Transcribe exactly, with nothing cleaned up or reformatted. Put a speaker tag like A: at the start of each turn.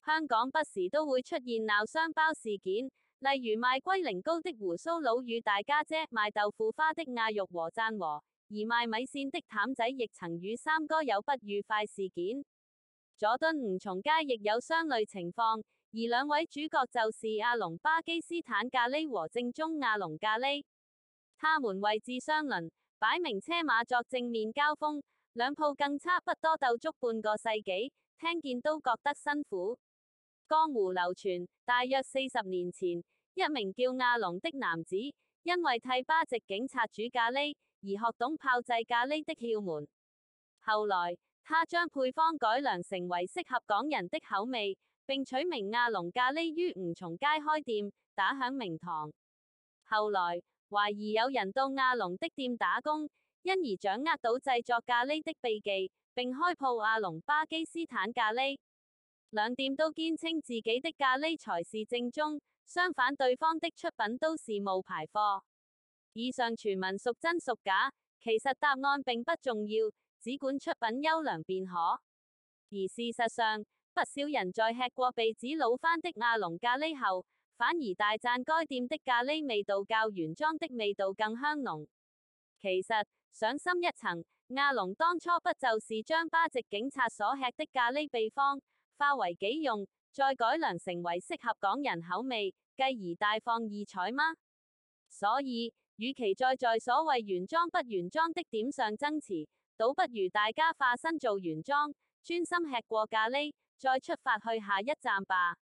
A: 香港不時都會出現鬧雙胞事件，例如賣龜苓膏的鬍鬚佬與大家姐，賣豆腐花的阿玉和贊和，而賣米線的譚仔亦曾與三哥有不愉快事件。佐敦吳松街亦有相類情況，而兩位主角就是阿龍巴基斯坦咖喱和正宗阿龍咖喱。他們位置相鄰，擺明車馬作正面交鋒，兩鋪更差不多鬥足半個世紀，聽見都覺得辛苦。江湖流傳，大約四十年前，一名叫阿龍的男子，因為替巴籍警察煮咖喱，而學懂炮製咖喱的竅門。後來，他將配方改良成為適合港人的口味，並取名阿龍咖喱於吳松街開店，打響名堂。後來，懷疑有人到阿龍的店打工，因而掌握到製作咖喱的秘技，並開鋪阿龍巴基斯坦咖喱。兩店都堅稱自己的咖喱才是正宗，相反對方的出品都是冒牌貨。以上傳聞屬真屬假，其實答案並不重要，只管出品優良便可。而事實上，不少人在吃過被指老翻的阿龍咖喱後，反而大讚該店的咖喱味道較原裝的味道更香濃。其實，想深一層，阿龍當初不就是將巴籍警察所吃的咖喱秘方化為己用，再改良成為適合港人口味，繼而大放異彩嗎？所以，與其再在所謂原裝不原裝的點上爭持，倒不如大家化身做原裝，專心吃過咖喱，再出發去下一站吧。